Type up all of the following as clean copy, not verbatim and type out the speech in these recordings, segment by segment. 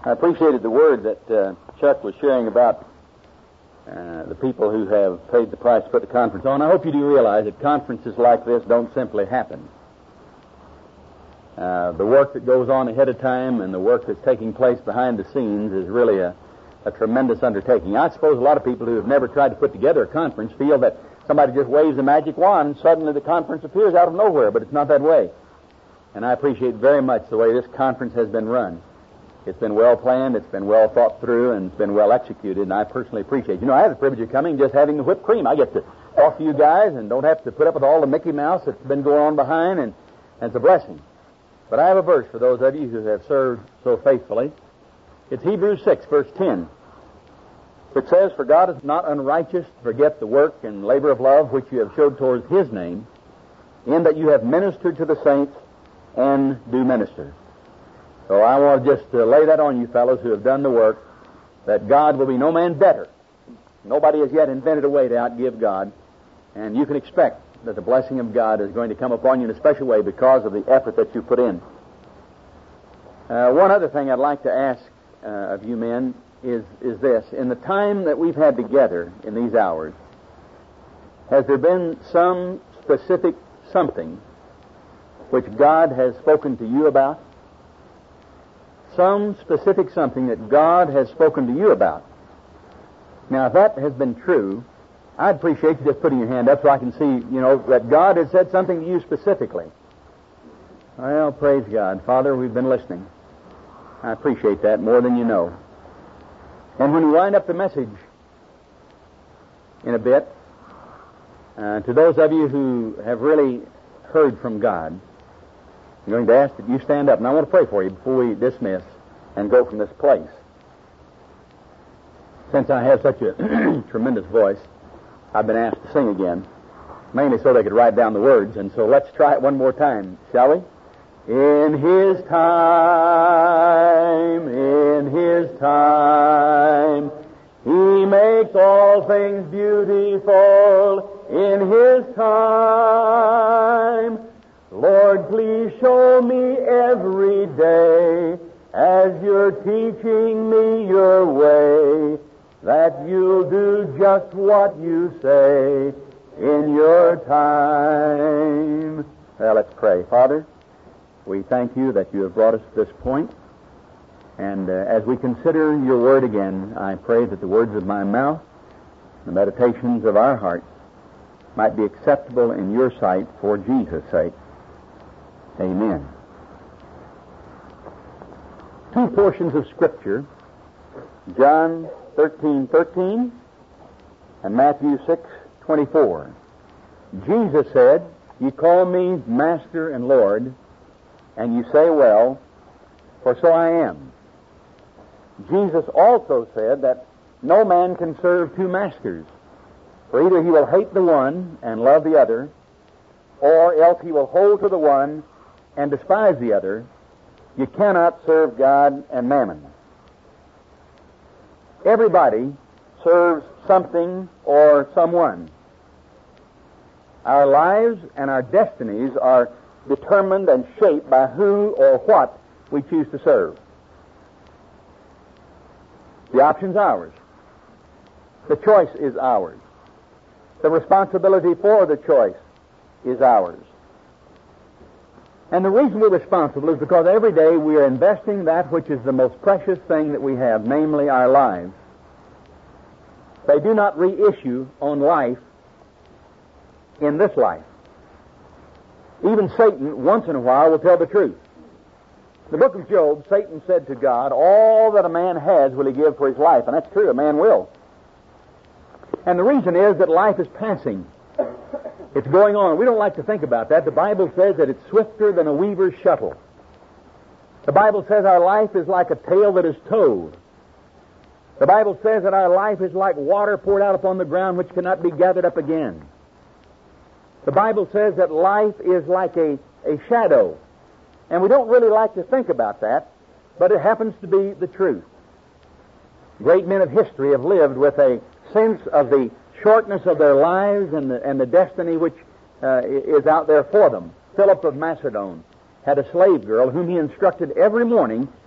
I appreciated the word that Chuck was sharing about the people who have paid the price to put the conference on. I hope you do realize that conferences like this don't simply happen. The work that goes on ahead of time and the work that's taking place behind the scenes is really a tremendous undertaking. I suppose a lot of people who have never tried to put together a conference feel that somebody just waves a magic wand and suddenly the conference appears out of nowhere, but it's not that way. And I appreciate very much the way this conference has been run. It's been well planned, it's been well thought through, and it's been well executed, and I personally appreciate it. You know, I have the privilege of coming just having the whipped cream. I get to talk to you guys and don't have to put up with all the Mickey Mouse that's been going on behind, and it's a blessing. But I have a verse for those of you who have served so faithfully. It's Hebrews 6, verse 10. It says, "For God is not unrighteous to forget the work and labor of love which you have showed towards His name, in that you have ministered to the saints and do minister." So I want to just lay that on you fellows who have done the work, that God will be no man better. Nobody has yet invented a way to outgive God, and you can expect that the blessing of God is going to come upon you in a special way because of the effort that you put in. One other thing I'd like to ask of you men is this. In the time that we've had together in these hours, has there been some specific something which God has spoken to you about? Some specific something that God has spoken to you about. Now, if that has been true, I'd appreciate you just putting your hand up so I can see, that God has said something to you specifically. Well, praise God. Father, we've been listening. I appreciate that more than you know. And when we wind up the message in a bit, to those of you who have really heard from God, I'm going to ask that you stand up, and I want to pray for you before we dismiss and go from this place. Since I have such a tremendous voice, I've been asked to sing again, mainly so they could write down the words, and so let's try it one more time, shall we? In His time, He makes all things beautiful. In His time, Lord, please show me every day, as you're teaching me your way, that you'll do just what you say in your time. Well, let's pray. Father, we thank you that you have brought us to this point, and as we consider your word again, I pray that the words of my mouth, the meditations of our hearts, might be acceptable in your sight for Jesus' sake. Amen. Two portions of Scripture, John 13:13 and Matthew 6:24. Jesus said, "Ye call me Master and Lord, and you say well, for so I am." Jesus also said that no man can serve two masters, for either he will hate the one and love the other, or else he will hold to the one and despise the other. You cannot serve God and mammon. Everybody serves something or someone. Our lives and our destinies are determined and shaped by who or what we choose to serve. The option's ours. The choice is ours. The responsibility for the choice is ours. And the reason we're responsible is because every day we are investing that which is the most precious thing that we have, namely our lives. They do not reissue on life in this life. Even Satan, once in a while, will tell the truth. In the book of Job, Satan said to God, "All that a man has will he give for his life." And that's true, a man will. And the reason is that life is passing. It's going on. We don't like to think about that. The Bible says that it's swifter than a weaver's shuttle. The Bible says our life is like a tale that is told. The Bible says that our life is like water poured out upon the ground which cannot be gathered up again. The Bible says that life is like a shadow. And we don't really like to think about that, but it happens to be the truth. Great men of history have lived with a sense of the shortness of their lives and the destiny which is out there for them. Philip of Macedon had a slave girl whom he instructed every morning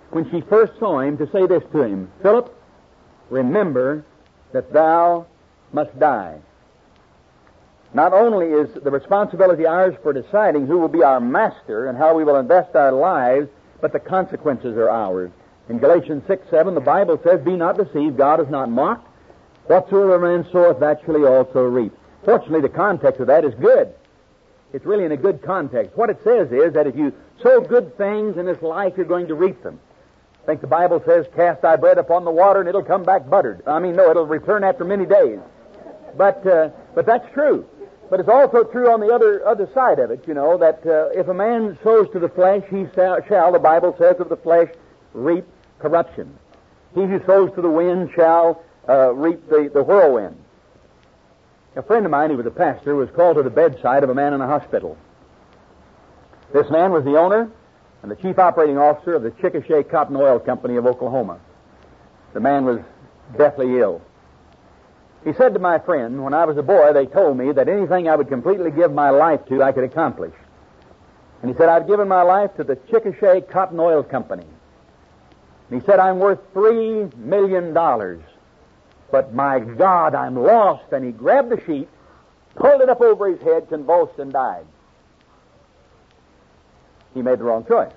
when she first saw him, to say this to him, Philip, remember that thou must die. Not only is the responsibility ours for deciding who will be our master and how we will invest our lives, but the consequences are ours. In Galatians 6:7, the Bible says, be not deceived, God is not mocked. Whatsoever man soweth, that shall he also reap. Fortunately, the context of that is good. It's really in a good context. What it says is that if you sow good things in this life, you're going to reap them. I think the Bible says, cast thy bread upon the water and it'll come back buttered. It'll return after many days. But that's true. But it's also true on the other side of it, that if a man sows to the flesh, he shall, the Bible says, of the flesh reap corruption. He who sows to the wind shall reap the whirlwind. A friend of mine who was a pastor was called to the bedside of a man in a hospital. This man was the owner and the chief operating officer of the Chickasha Cotton Oil Company of Oklahoma. The man was deathly ill. He said to my friend, when I was a boy, they told me that anything I would completely give my life to, I could accomplish. And he said, I've given my life to the Chickasha Cotton Oil Company. And he said, I'm worth $3 million. But my God, I'm lost. And he grabbed the sheet, pulled it up over his head, convulsed, and died. He made the wrong choice.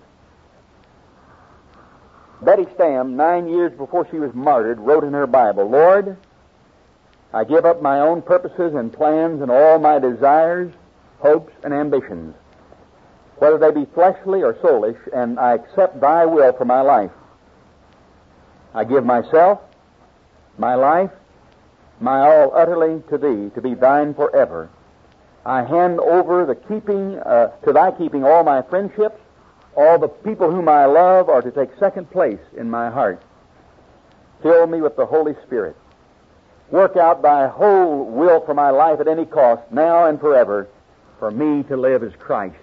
Betty Stam, 9 years before she was martyred, wrote in her Bible, Lord, I give up my own purposes and plans and all my desires, hopes, and ambitions, whether they be fleshly or soulish, and I accept thy will for my life. I give myself, my life, my all utterly to thee, to be thine forever. I hand over the keeping, to thy keeping all my friendships, all the people whom I love are to take second place in my heart. Fill me with the Holy Spirit. Work out thy whole will for my life at any cost, now and forever, for me to live as Christ.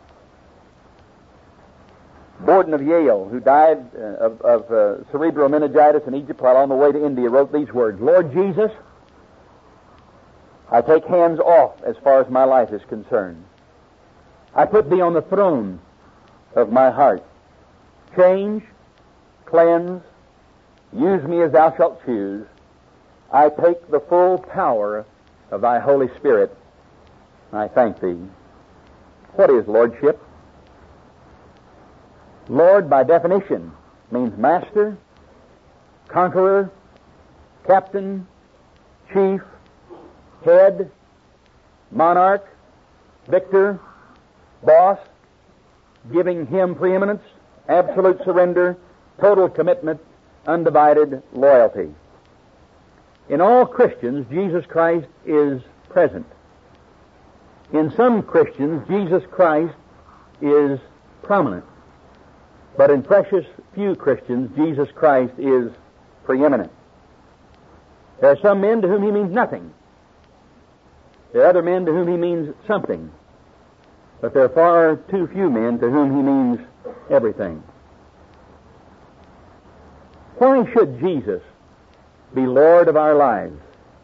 Borden of Yale, who died of cerebral meningitis in Egypt while on the way to India, wrote these words, Lord Jesus, I take hands off as far as my life is concerned. I put thee on the throne of my heart. Change, cleanse, use me as thou shalt choose. I take the full power of thy Holy Spirit. I thank thee. What is lordship? Lord, by definition, means master, conqueror, captain, chief, head, monarch, victor, boss, giving him preeminence, absolute surrender, total commitment, undivided loyalty. In all Christians, Jesus Christ is present. In some Christians, Jesus Christ is prominent. But in precious few Christians, Jesus Christ is preeminent. There are some men to whom he means nothing. There are other men to whom he means something. But there are far too few men to whom he means everything. Why should Jesus be Lord of our lives?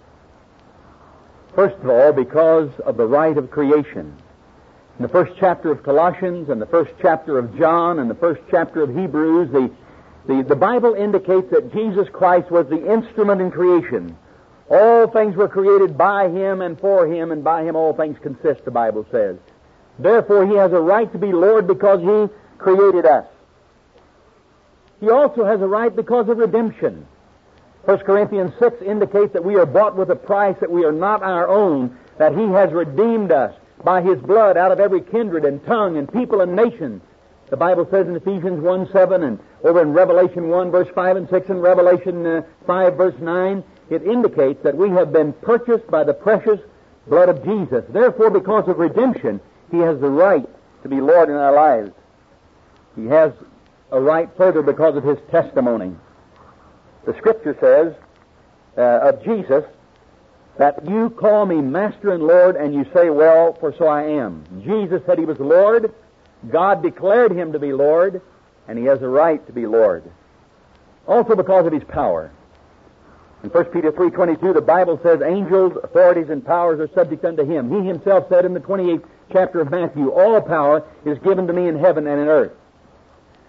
First of all, because of the right of creation. In the first chapter of Colossians and the first chapter of John and the first chapter of Hebrews, the Bible indicates that Jesus Christ was the instrument in creation. All things were created by him and for him, and by him all things consist, the Bible says. Therefore, he has a right to be Lord because he created us. He also has a right because of redemption. 1 Corinthians 6 indicates that we are bought with a price, that we are not our own, that he has redeemed us by his blood out of every kindred and tongue and people and nation. The Bible says in Ephesians 1:7 and over in Revelation 1 verse 5 and 6 and Revelation 5 verse 9, it indicates that we have been purchased by the precious blood of Jesus. Therefore, because of redemption, he has the right to be Lord in our lives. He has a right further because of his testimony. The Scripture says of Jesus that you call me Master and Lord, and you say, well, for so I am. Jesus said he was Lord. God declared him to be Lord, and he has a right to be Lord. Also because of his power. In 1 Peter 3:22, the Bible says, angels, authorities, and powers are subject unto him. He himself said in the 28th chapter of Matthew, all power is given to me in heaven and in earth.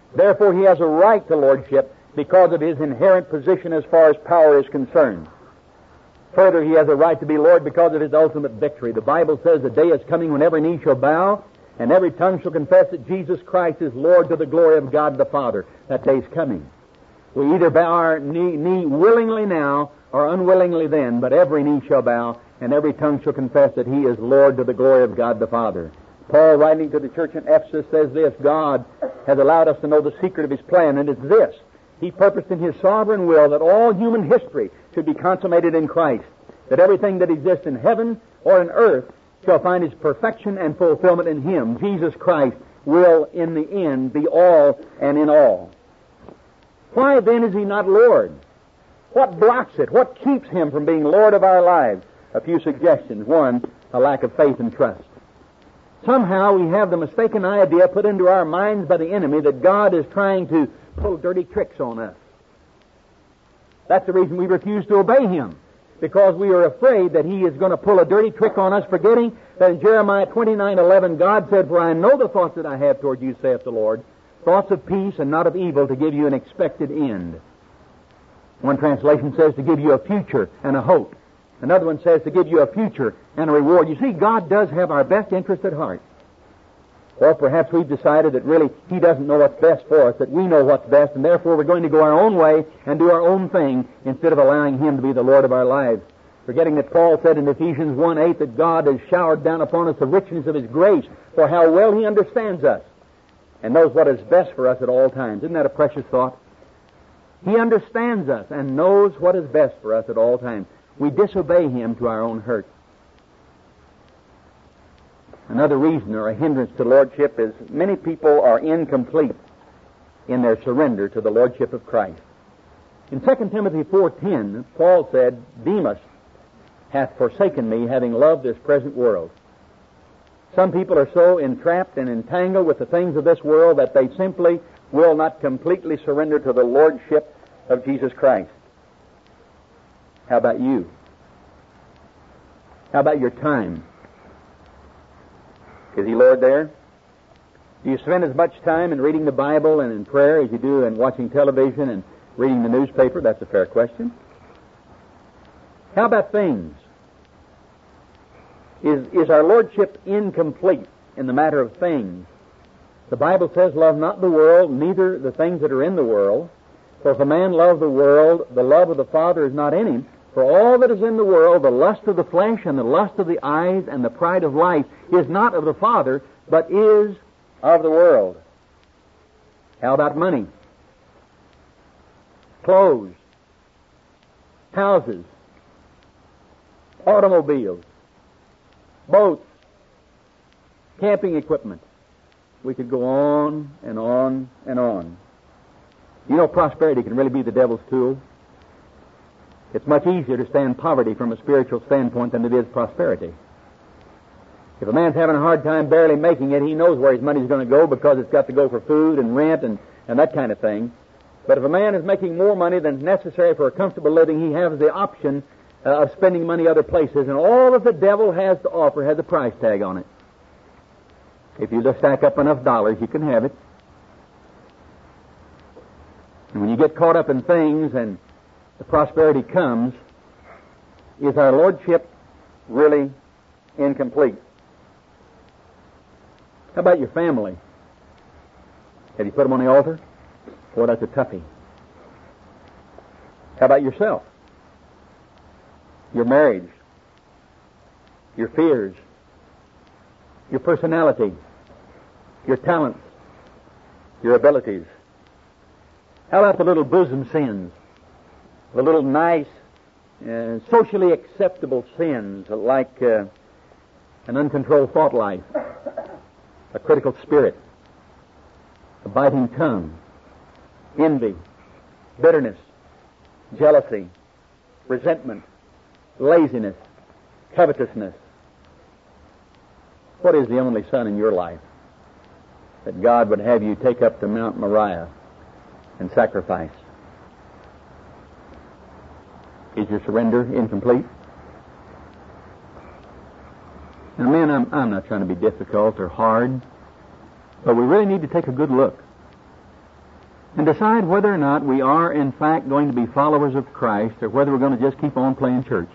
Therefore, he has a right to lordship because of his inherent position as far as power is concerned. Further, he has a right to be Lord because of his ultimate victory. The Bible says the day is coming when every knee shall bow and every tongue shall confess that Jesus Christ is Lord to the glory of God the Father. That day's coming. We either bow our knee willingly now or unwillingly then, but every knee shall bow and every tongue shall confess that he is Lord to the glory of God the Father. Paul, writing to the church in Ephesus, says this: God has allowed us to know the secret of his plan, and it's this: he purposed in his sovereign will that all human history should be consummated in Christ, that everything that exists in heaven or in earth shall find its perfection and fulfillment in him. Jesus Christ will, in the end, be all and in all. Why then is he not Lord? What blocks it? What keeps him from being Lord of our lives? A few suggestions. One, a lack of faith and trust. Somehow we have the mistaken idea put into our minds by the enemy that God is trying to pull dirty tricks on us. That's the reason we refuse to obey him, because we are afraid that he is going to pull a dirty trick on us, forgetting that in Jeremiah 29:11 God said, "For I know the thoughts that I have toward you, saith the Lord, thoughts of peace and not of evil, to give you an expected end." One translation says to give you a future and a hope. Another one says to give you a future and a reward. You see, God does have our best interest at heart. Or perhaps we've decided that really he doesn't know what's best for us, that we know what's best, and therefore we're going to go our own way and do our own thing instead of allowing him to be the Lord of our lives. Forgetting that Paul said in Ephesians 1:8 that God has showered down upon us the richness of his grace, for how well he understands us and knows what is best for us at all times. Isn't that a precious thought? He understands us and knows what is best for us at all times. We disobey him to our own hurt. Another reason or a hindrance to lordship is many people are incomplete in their surrender to the lordship of Christ. In 2 Timothy 4:10, Paul said, "Demas hath forsaken me, having loved this present world." Some people are so entrapped and entangled with the things of this world that they simply will not completely surrender to the lordship of Jesus Christ. How about you? How about your time? Is he Lord there? Do you spend as much time in reading the Bible and in prayer as you do in watching television and reading the newspaper? That's a fair question. How about things? Is our lordship incomplete in the matter of things? The Bible says, "Love not the world, neither the things that are in the world. For if a man love the world, the love of the Father is not in him. For all that is in the world, the lust of the flesh and the lust of the eyes and the pride of life, is not of the Father, but is of the world." How about money? Clothes, houses, automobiles, boats, camping equipment. We could go on and on and on. You know, prosperity can really be the devil's tool. It's much easier to stand poverty from a spiritual standpoint than it is prosperity. If a man's having a hard time barely making it, he knows where his money's going to go because it's got to go for food and rent and that kind of thing. But if a man is making more money than necessary for a comfortable living, he has the option of spending money other places, and all that the devil has to offer has a price tag on it. If you just stack up enough dollars, you can have it. And when you get caught up in things and the prosperity comes, is our lordship really incomplete? How about your family? Have you put them on the altar? Boy, that's a toughie. How about yourself? Your marriage, your fears, your personality, your talents, your abilities. How about the little bosom sins? The little nice, socially acceptable sins like an uncontrolled thought life, a critical spirit, a biting tongue, envy, bitterness, jealousy, resentment, laziness, covetousness. What is the only son in your life that God would have you take up to Mount Moriah and sacrifice? Is your surrender incomplete? Now, man, I'm not trying to be difficult or hard, but we really need to take a good look. and decide whether or not we are in fact going to be followers of Christ or whether we're going to just keep on playing church.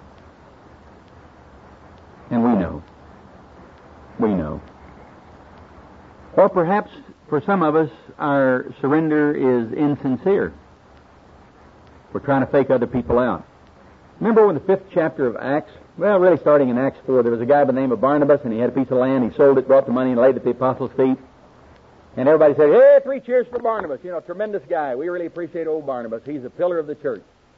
And we know. We know. Or perhaps for some of us, our surrender is insincere. We're trying to fake other people out. Remember in the 5th chapter of Acts? Well, really starting in Acts 4, there was a guy by the name of Barnabas, and he had a piece of land. He sold it, brought the money, and laid it at the apostles' feet. And everybody said, hey, 3 cheers for Barnabas. You know, tremendous guy. We really appreciate old Barnabas. He's a pillar of the church.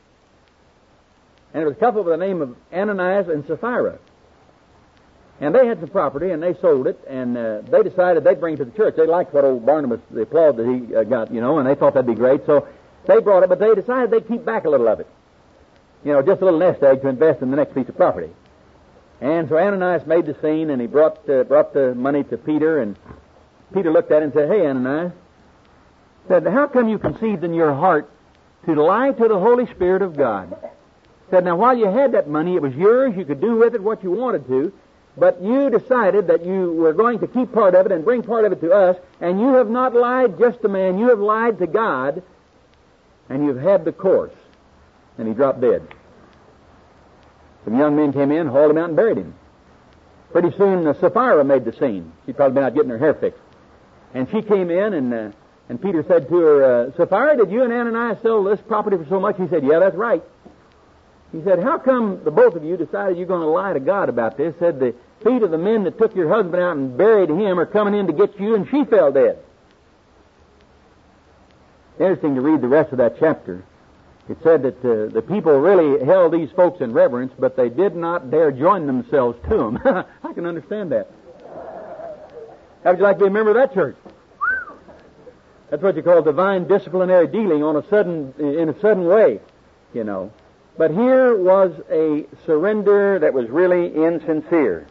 And there was a couple by the name of Ananias and Sapphira. And they had some property, and they sold it, and they decided they'd bring it to the church. They liked what old Barnabas, the applaud that he got, you know, and they thought that'd be great. So they brought it, but they decided they'd keep back a little of it. You know, just a little nest egg to invest in the next piece of property. And so Ananias made the scene, and he brought the money to Peter, and Peter looked at it and said, hey, Ananias, said, how come you conceived in your heart to lie to the Holy Spirit of God? Said, now, while you had that money, it was yours, you could do with it what you wanted to, but you decided that you were going to keep part of it and bring part of it to us, and you have not lied just to man, you have lied to God, and you've had the course. And he dropped dead. Some young men came in, hauled him out, and buried him. Pretty soon, Sapphira made the scene. She'd probably been out getting her hair fixed. And she came in, and Peter said to her, Sapphira, did you and Ananias sell this property for so much? He said, yeah, that's right. He said, how come the both of you decided you're going to lie to God about this? Said, the feet of the men that took your husband out and buried him are coming in to get you, and she fell dead. Interesting to read the rest of that chapter. It said that the people really held these folks in reverence, but they did not dare join themselves to them. I can understand that. How would you like to be a member of that church? That's what you call divine disciplinary dealing in a sudden way, you know. But here was a surrender that was really insincere.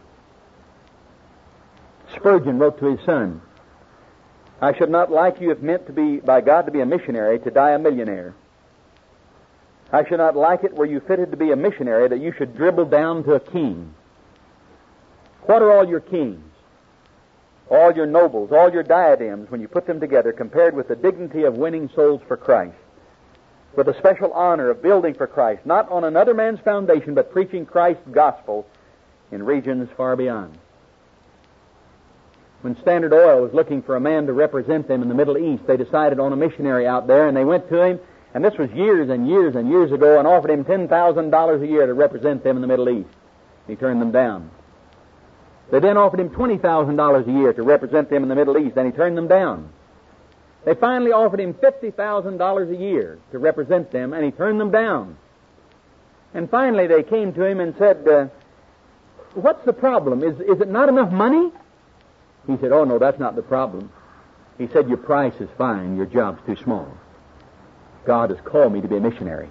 Spurgeon wrote to his son, I should not like you if meant to be by God to be a missionary to die a millionaire. I should not like it were you fitted to be a missionary that you should dribble down to a king. What are all your kings? All your nobles, all your diadems, when you put them together, compared with the dignity of winning souls for Christ, with the special honor of building for Christ, not on another man's foundation, but preaching Christ's gospel in regions far beyond. When Standard Oil was looking for a man to represent them in the Middle East, they decided on a missionary out there, and they went to him, and this was years and years and years ago, and offered him $10,000 a year to represent them in the Middle East. He turned them down. They then offered him $20,000 a year to represent them in the Middle East, and he turned them down. They finally offered him $50,000 a year to represent them, and he turned them down. And finally they came to him and said, what's the problem? Is it not enough money? He said, oh, no, that's not the problem. He said, your price is fine, your job's too small. God has called me to be a missionary.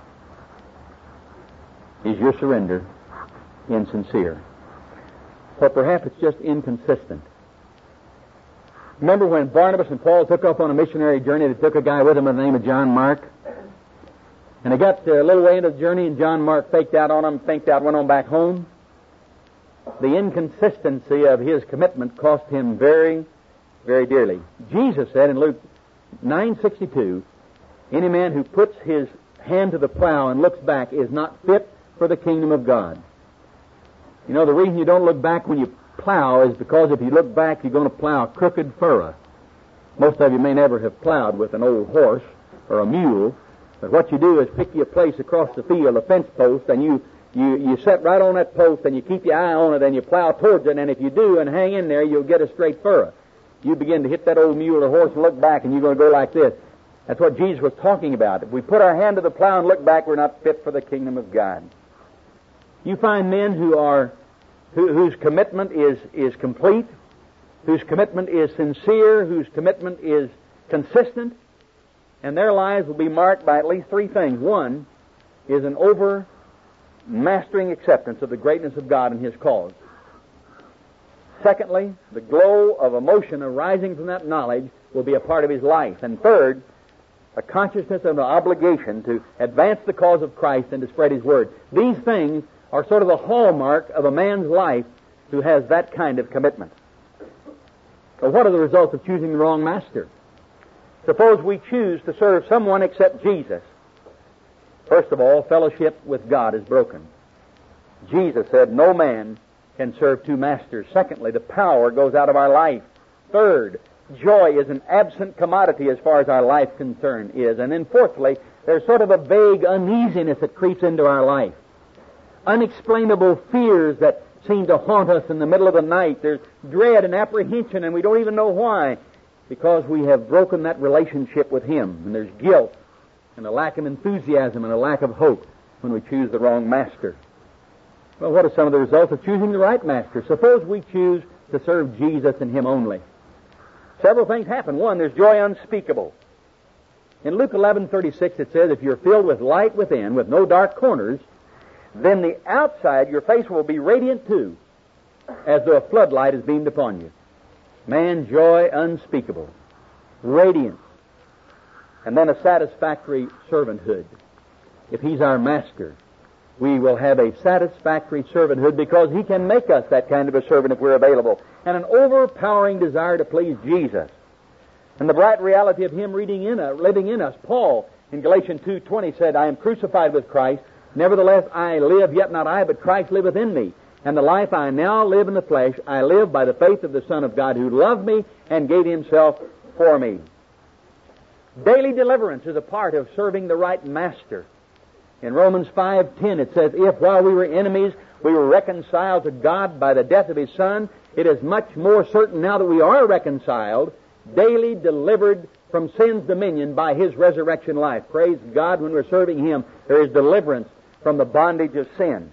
Is your surrender insincere? Or perhaps it's just inconsistent. Remember when Barnabas and Paul took off on a missionary journey, they took a guy with them by the name of John Mark? And they got a little way into the journey, and John Mark faked out on them, went on back home. The inconsistency of his commitment cost him very, very dearly. Jesus said in Luke 9:62, any man who puts his hand to the plow and looks back is not fit for the kingdom of God. You know, the reason you don't look back when you plow is because if you look back, you're going to plow a crooked furrow. Most of you may never have plowed with an old horse or a mule, but what you do is pick your place across the field, a fence post, and you set right on that post, and you keep your eye on it, and you plow towards it, and if you do and hang in there, you'll get a straight furrow. You begin to hit that old mule or horse and look back, and you're going to go like this. That's what Jesus was talking about. If we put our hand to the plow and look back, we're not fit for the kingdom of God. You find men whose commitment is complete, whose commitment is sincere, whose commitment is consistent, and their lives will be marked by at least three things. One is an overmastering acceptance of the greatness of God and His cause. Secondly, the glow of emotion arising from that knowledge will be a part of his life. And third, a consciousness of an obligation to advance the cause of Christ and to spread His Word. These things are sort of the hallmark of a man's life who has that kind of commitment. So what are the results of choosing the wrong master? Suppose we choose to serve someone except Jesus. First of all, fellowship with God is broken. Jesus said, no man can serve two masters. Secondly, the power goes out of our life. Third, joy is an absent commodity as far as our life concern is. And then fourthly, there's sort of a vague uneasiness that creeps into our life. Unexplainable fears that seem to haunt us in the middle of the night. There's dread and apprehension, and we don't even know why, because we have broken that relationship with Him. And there's guilt and a lack of enthusiasm and a lack of hope when we choose the wrong master. Well, what are some of the results of choosing the right master? Suppose we choose to serve Jesus and Him only. Several things happen. One, there's joy unspeakable. In Luke 11:36 it says, if you're filled with light within, with no dark corners, then the outside, your face will be radiant too, as though a floodlight is beamed upon you. Man, joy unspeakable, radiance, and then a satisfactory servanthood. If He's our master, we will have a satisfactory servanthood because He can make us that kind of a servant if we're available, and an overpowering desire to please Jesus. And the bright reality of Him living in us. Paul, in Galatians 2:20, said, I am crucified with Christ. Nevertheless, I live, yet not I, but Christ liveth in me. And the life I now live in the flesh, I live by the faith of the Son of God, who loved me and gave Himself for me. Daily deliverance is a part of serving the right master. In Romans 5:10 it says, if while we were enemies, we were reconciled to God by the death of His Son, it is much more certain now that we are reconciled, daily delivered from sin's dominion by His resurrection life. Praise God, when we're serving Him, there is deliverance from the bondage of sin.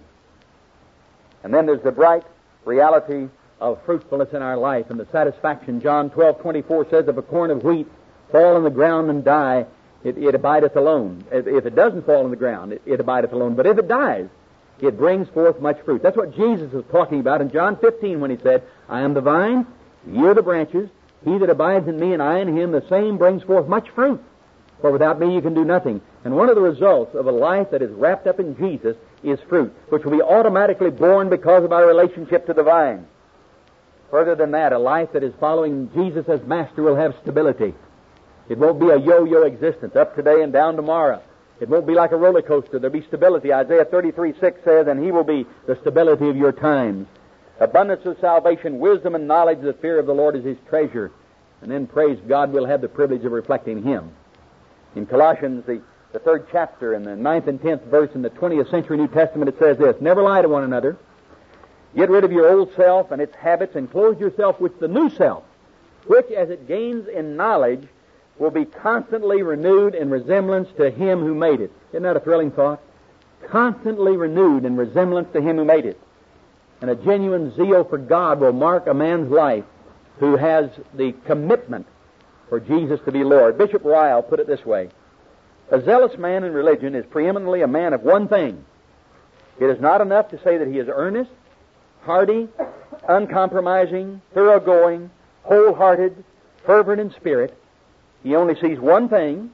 And then there's the bright reality of fruitfulness in our life and the satisfaction. John 12:24 says, if a corn of wheat fall on the ground and die, it abideth alone. If it doesn't fall on the ground, it abideth alone. But if it dies, it brings forth much fruit. That's what Jesus was talking about in John 15 when He said, I am the vine, ye are the branches. He that abides in me and I in him, the same brings forth much fruit. For without me you can do nothing. And one of the results of a life that is wrapped up in Jesus is fruit, which will be automatically born because of our relationship to the vine. Further than that, a life that is following Jesus as master will have stability. It won't be a yo-yo existence, up today and down tomorrow. It won't be like a roller coaster. There'll be stability. Isaiah 33:6 says, and He will be the stability of your times. Abundance of salvation, wisdom and knowledge, the fear of the Lord is His treasure. And then, praise God, we'll have the privilege of reflecting Him. In Colossians, the 3rd chapter, and the 9th and 10th verse in the 20th century New Testament, it says this, never lie to one another. Get rid of your old self and its habits and clothe yourself with the new self, which, as it gains in knowledge, will be constantly renewed in resemblance to Him who made it. Isn't that a thrilling thought? Constantly renewed in resemblance to Him who made it. And a genuine zeal for God will mark a man's life who has the commitment for Jesus to be Lord. Bishop Ryle put it this way, a zealous man in religion is preeminently a man of one thing. It is not enough to say that he is earnest, hearty, uncompromising, thoroughgoing, wholehearted, fervent in spirit. He only sees one thing.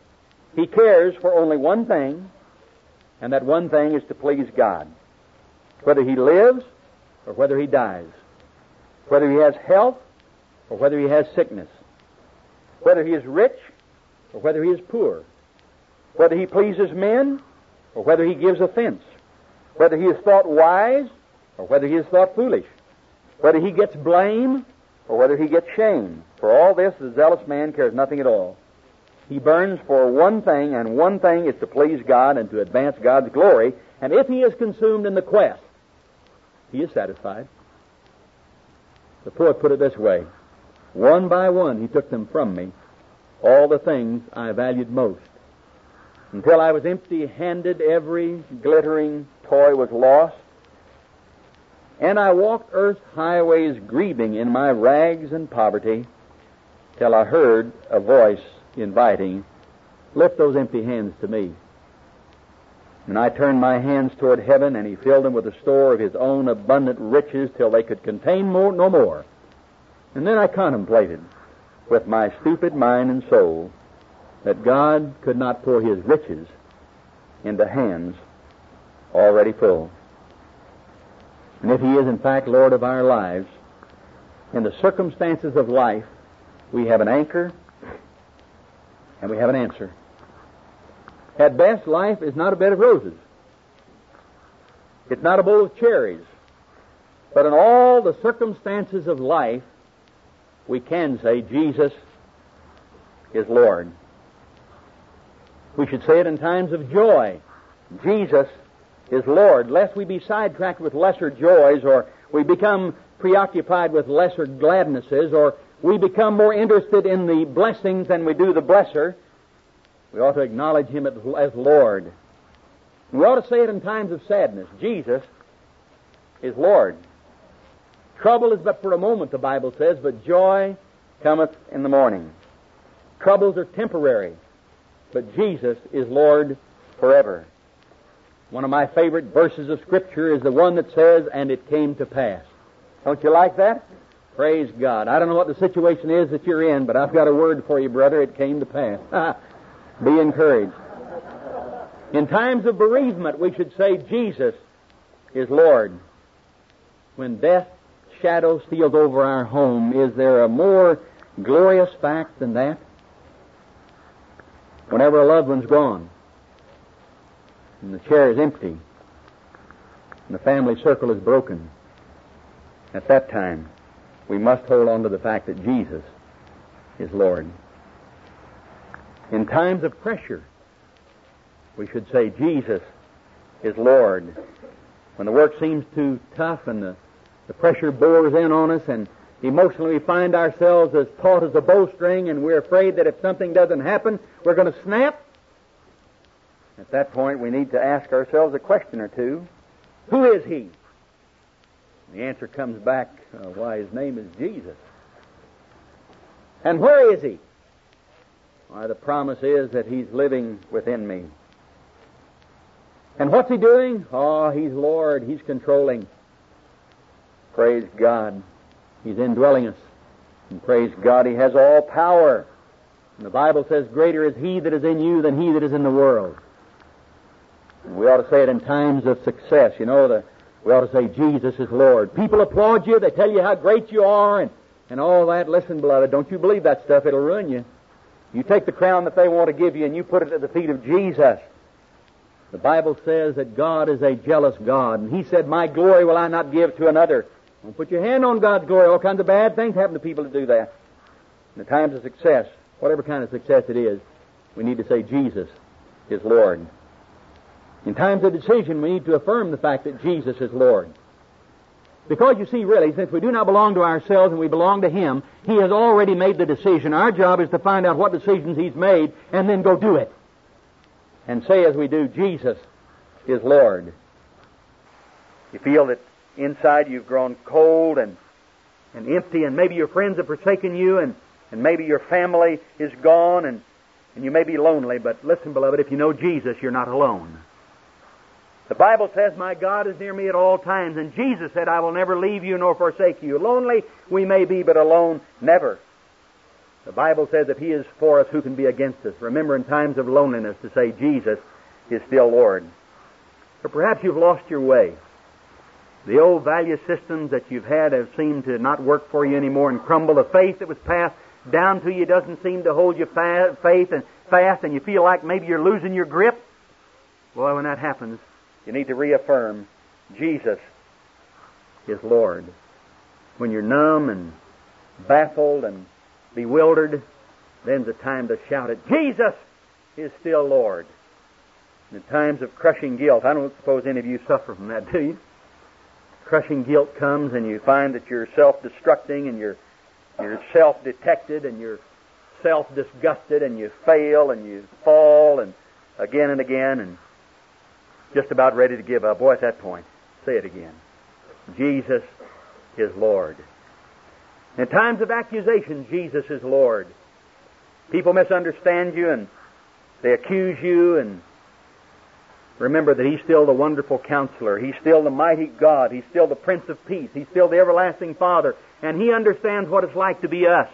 He cares for only one thing, and that one thing is to please God. Whether he lives or whether he dies. Whether he has health or whether he has sickness. Whether he is rich or whether he is poor. Whether he pleases men or whether he gives offense. Whether he is thought wise or whether he is thought foolish. Whether he gets blame or whether he gets shame. For all this, the zealous man cares nothing at all. He burns for one thing, and one thing is to please God and to advance God's glory. And if he is consumed in the quest, he is satisfied. The poet put it this way, one by one he took them from me, all the things I valued most. Until I was empty-handed, every glittering toy was lost. And I walked earth's highways grieving in my rags and poverty, till I heard a voice inviting, lift those empty hands to me. And I turned my hands toward heaven, and he filled them with the store of his own abundant riches till they could contain no more. And then I contemplated with my stupid mind and soul that God could not pour his riches into hands already full. And if he is in fact Lord of our lives, in the circumstances of life, we have an anchor And we have an answer. At best, life is not a bed of roses. It's not a bowl of cherries. But in all the circumstances of life, we can say Jesus is Lord. We should say it in times of joy. Jesus is Lord, lest we be sidetracked with lesser joys, or we become preoccupied with lesser gladnesses, or we become more interested in the blessings than we do the blesser. We ought to acknowledge Him as Lord. And we ought to say it in times of sadness. Jesus is Lord. Trouble is but for a moment, the Bible says, but joy cometh in the morning. Troubles are temporary, but Jesus is Lord forever. One of my favorite verses of Scripture is the one that says, "And it came to pass." Don't you like that? Praise God. I don't know what the situation is that you're in, but I've got a word for you, brother. It came to pass. Be encouraged. In times of bereavement, we should say Jesus is Lord. When death shadow steals over our home, is there a more glorious fact than that? Whenever a loved one's gone, and the chair is empty, and the family circle is broken, at that time, we must hold on to the fact that Jesus is Lord. In times of pressure, we should say Jesus is Lord. When the work seems too tough and the pressure bores in on us, and emotionally we find ourselves as taut as a bowstring, and we're afraid that if something doesn't happen, we're going to snap. At that point, we need to ask ourselves a question or two. Who is He? The answer comes back, why, His name is Jesus. And where is He? Why, the promise is that He's living within me. And what's He doing? Oh, He's Lord. He's controlling. Praise God. He's indwelling us. And praise God, He has all power. And the Bible says, greater is He that is in you than he that is in the world. And we ought to say it in times of success. You know, we ought to say, Jesus is Lord. People applaud you. They tell you how great you are and all that. Listen, beloved, don't you believe that stuff. It'll ruin you. You take the crown that they want to give you and you put it at the feet of Jesus. The Bible says that God is a jealous God. And He said, my glory will I not give to another. Don't put your hand on God's glory. All kinds of bad things happen to people that do that. In the times of success, whatever kind of success it is, we need to say Jesus is Lord. In times of decision, we need to affirm the fact that Jesus is Lord. Because you see, really, since we do not belong to ourselves and we belong to Him, He has already made the decision. Our job is to find out what decisions He's made and then go do it. And say as we do, Jesus is Lord. You feel that inside you've grown cold and empty, and maybe your friends have forsaken you, and maybe your family is gone, and you may be lonely. But listen, beloved, if you know Jesus, you're not alone. The Bible says, my God is near me at all times. And Jesus said, I will never leave you nor forsake you. Lonely we may be, but alone never. The Bible says, if He is for us, who can be against us? Remember in times of loneliness to say, Jesus is still Lord. Or perhaps you've lost your way. The old value systems that you've had have seemed to not work for you anymore and crumble. The faith that was passed down to you doesn't seem to hold you fast, and you feel like maybe you're losing your grip. Well, when that happens, you need to reaffirm Jesus is Lord. When you're numb and baffled and bewildered, then's the time to shout it. Jesus is still Lord. In times of crushing guilt, I don't suppose any of you suffer from that, do you? Crushing guilt comes and you find that you're self-destructing and you're self-detected and you're self-disgusted and you fail and you fall and again and just about ready to give up. Boy, at that point, say it again. Jesus is Lord. In times of accusation, Jesus is Lord. People misunderstand you and they accuse you, and remember that He's still the wonderful Counselor. He's still the mighty God. He's still the Prince of Peace. He's still the everlasting Father. And He understands what it's like to be us.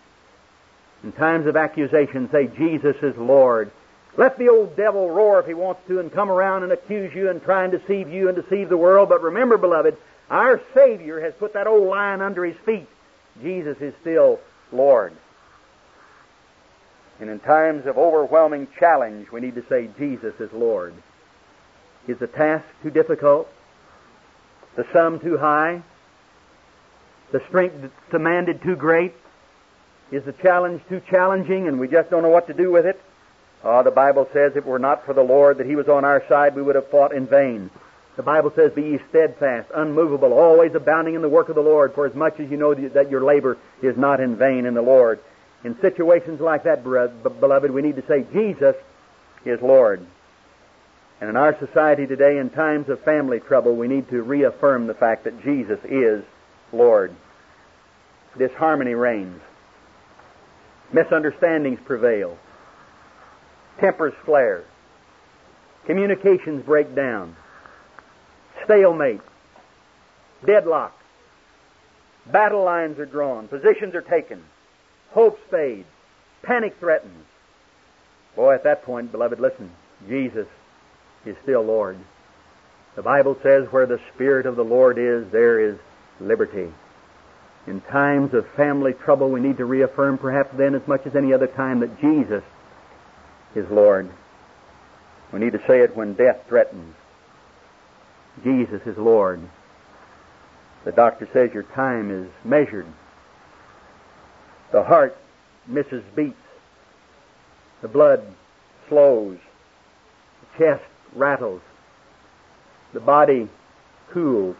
In times of accusation, say, Jesus is Lord. Let the old devil roar if he wants to and come around and accuse you and try and deceive you and deceive the world. But remember, beloved, our Savior has put that old lion under His feet. Jesus is still Lord. And in times of overwhelming challenge, we need to say, Jesus is Lord. Is the task too difficult? The sum too high? The strength demanded too great? Is the challenge too challenging and we just don't know what to do with it? The Bible says if it were not for the Lord, that He was on our side, we would have fought in vain. The Bible says, be ye steadfast, unmovable, always abounding in the work of the Lord, for as much as you know that your labor is not in vain in the Lord. In situations like that, beloved, we need to say, Jesus is Lord. And in our society today, in times of family trouble, we need to reaffirm the fact that Jesus is Lord. Disharmony reigns. Misunderstandings prevail. Tempers flare. Communications break down. Stalemate. Deadlock. Battle lines are drawn. Positions are taken. Hopes fade. Panic threatens. Boy, at that point, beloved, listen. Jesus is still Lord. The Bible says where the Spirit of the Lord is, there is liberty. In times of family trouble, we need to reaffirm, perhaps then as much as any other time, that Jesus is Lord. We need to say it when death threatens. Jesus is Lord. The doctor says your time is measured. The heart misses beats. The blood slows. The chest rattles. The body cools.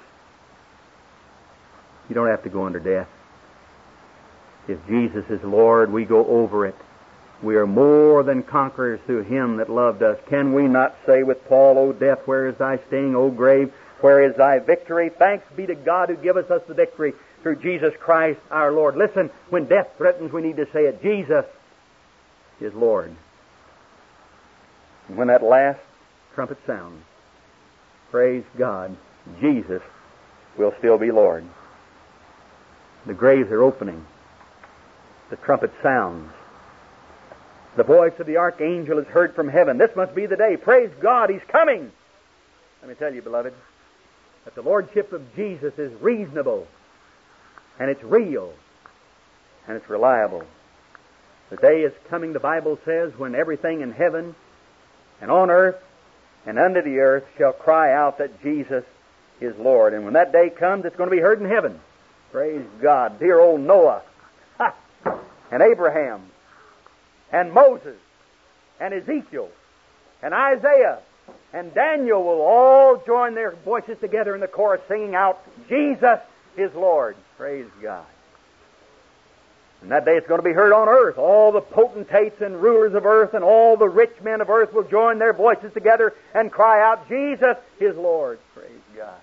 You don't have to go under death. If Jesus is Lord, we go over it. We are more than conquerors through Him that loved us. Can we not say with Paul, O death, where is thy sting? O grave, where is thy victory? Thanks be to God who giveth us the victory through Jesus Christ our Lord. Listen, when death threatens, we need to say it. Jesus is Lord. And when that last trumpet sounds, praise God, Jesus will still be Lord. The graves are opening. The trumpet sounds. The voice of the archangel is heard from heaven. This must be the day. Praise God, He's coming. Let me tell you, beloved, that the Lordship of Jesus is reasonable, and it's real, and it's reliable. The day is coming, the Bible says, when everything in heaven and on earth and under the earth shall cry out that Jesus is Lord. And when that day comes, it's going to be heard in heaven. Praise God. Dear old Noah, and Abraham, and Moses, and Ezekiel, and Isaiah, and Daniel will all join their voices together in the chorus singing out, Jesus is Lord. Praise God. And that day it's going to be heard on earth. All the potentates and rulers of earth and all the rich men of earth will join their voices together and cry out, Jesus is Lord. Praise God.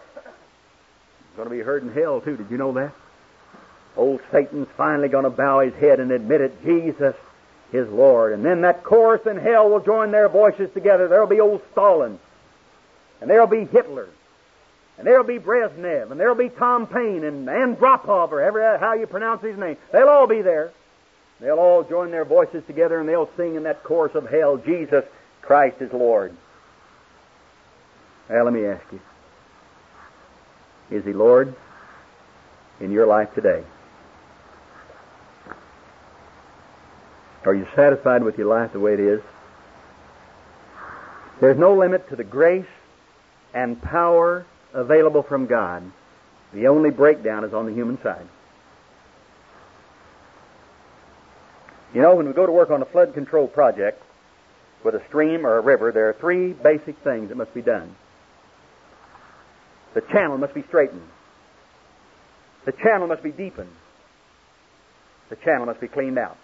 It's going to be heard in hell too. Did you know that? Old Satan's finally going to bow his head and admit it. Jesus is Lord. And then that chorus in hell will join their voices together. There'll be old Stalin. And there'll be Hitler. And there'll be Brezhnev. And there'll be Tom Paine and Andropov, or however how you pronounce his name. They'll all be there. They'll all join their voices together and they'll sing in that chorus of hell, Jesus Christ is Lord. Now let me ask you, is He Lord in your life today? Are you satisfied with your life the way it is? There's no limit to the grace and power available from God. The only breakdown is on the human side. You know, when we go to work on a flood control project with a stream or a river, there are three basic things that must be done. The channel must be straightened. The channel must be deepened. The channel must be cleaned out.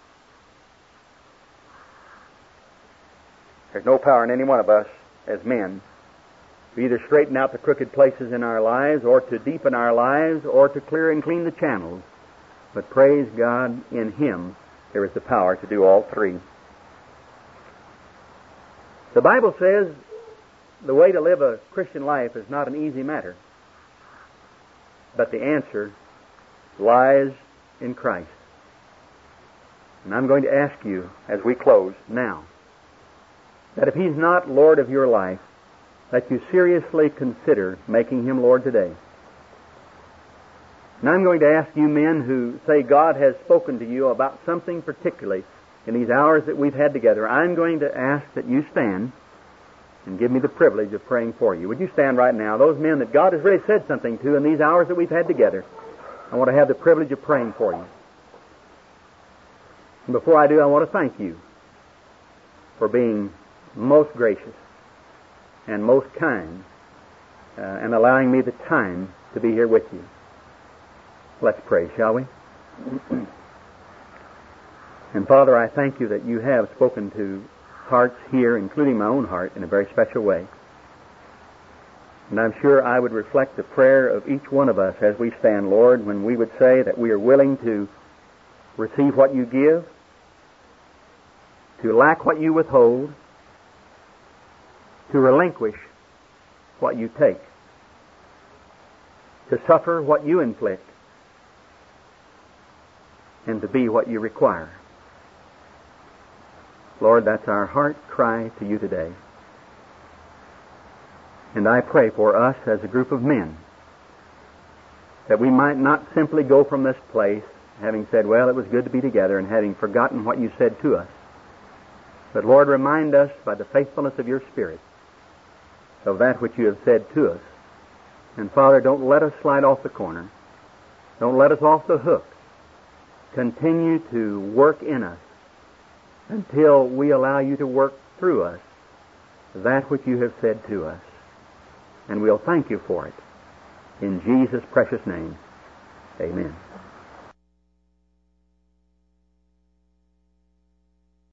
There's no power in any one of us as men to either straighten out the crooked places in our lives or to deepen our lives or to clear and clean the channels. But praise God, in Him there is the power to do all three. The Bible says the way to live a Christian life is not an easy matter, but the answer lies in Christ. And I'm going to ask you as we close now that if He's not Lord of your life, that you seriously consider making Him Lord today. And I'm going to ask you men who say God has spoken to you about something particularly in these hours that we've had together, I'm going to ask that you stand and give me the privilege of praying for you. Would you stand right now? Those men that God has really said something to in these hours that we've had together, I want to have the privilege of praying for you. And before I do, I want to thank you for being most gracious and most kind and allowing me the time to be here with you. Let's pray, shall we? And Father, I thank you that you have spoken to hearts here, including my own heart, in a very special way. And I'm sure I would reflect the prayer of each one of us as we stand, Lord, when we would say that we are willing to receive what you give, to lack what you withhold, to relinquish what you take, to suffer what you inflict, and to be what you require. Lord, that's our heart cry to you today. And I pray for us as a group of men that we might not simply go from this place having said, well, it was good to be together, and having forgotten what you said to us. But Lord, remind us by the faithfulness of your Spirit of that which you have said to us. And Father, don't let us slide off the corner. Don't let us off the hook. Continue to work in us until we allow you to work through us that which you have said to us. And we'll thank you for it. In Jesus' precious name, amen.